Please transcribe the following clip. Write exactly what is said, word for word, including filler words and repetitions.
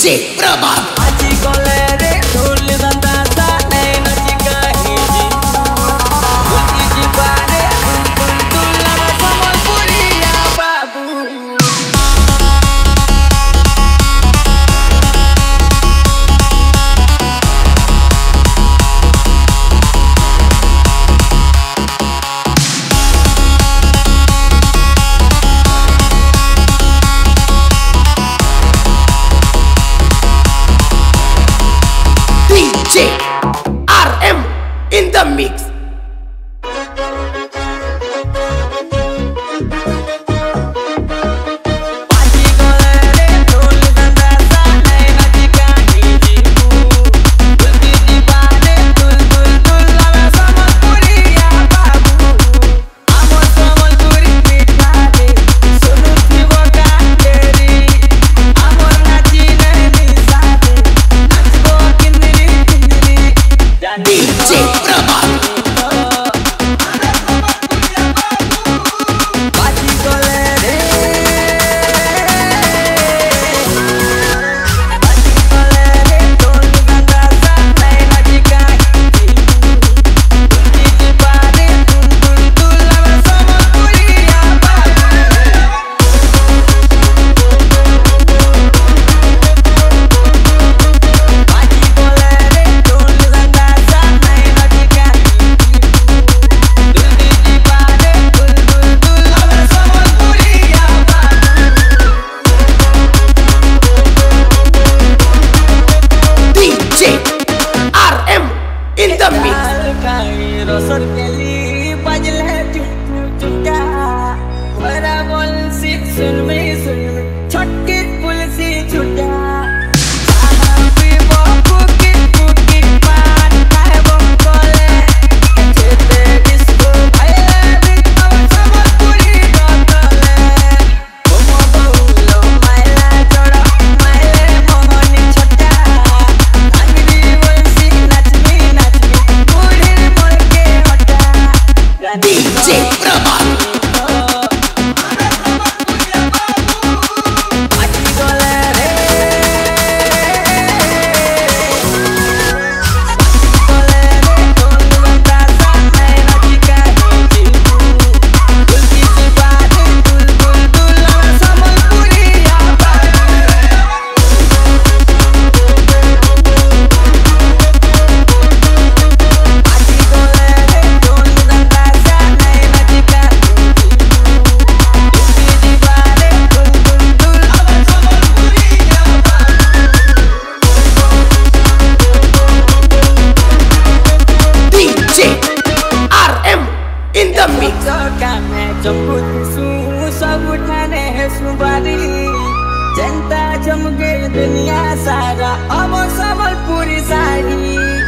DJ प्रभात आजी कोले रे ढोल बंदा सा नए नची कहीं जी बुद्धि जी बारे तुम तुम लगा समलपुरिया बाबू DJ RM in the mix. DJ Prabhat in the mix. रोसर केली बजल है चुटा बड़ा बोल सी सुन में सुन में छटके पुलसी छुटा भी बापू की कुकी पान है वो कोले चेते डिस्को भाई भी अब समलपुरी डॉटले ओमो बहुलो माइला जोड़ा माइले मोहनी छटा अंगरी बोलसी नचमी नचमी बूढ़े मोर के हटा DJ Prabhat in the mix. सब उठाने है सुबारी जनता जम के दुनिया सारा अब समलपुरी सारी